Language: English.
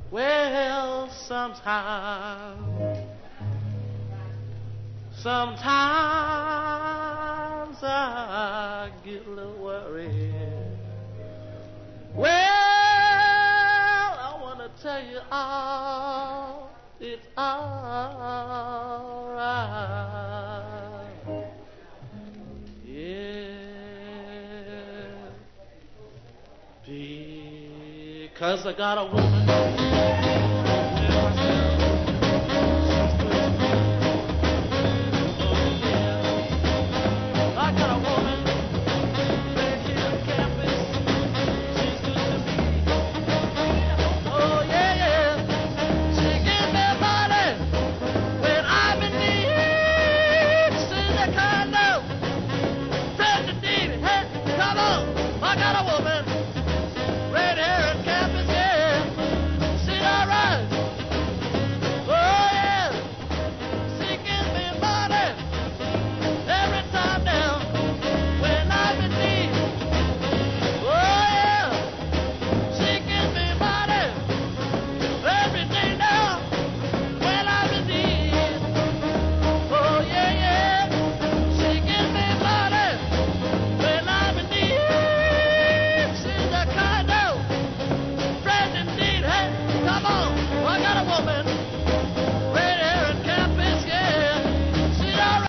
Well, sometimes I get a little worried. Well, I want to tell you all, it's all right. Yeah, because I got a woman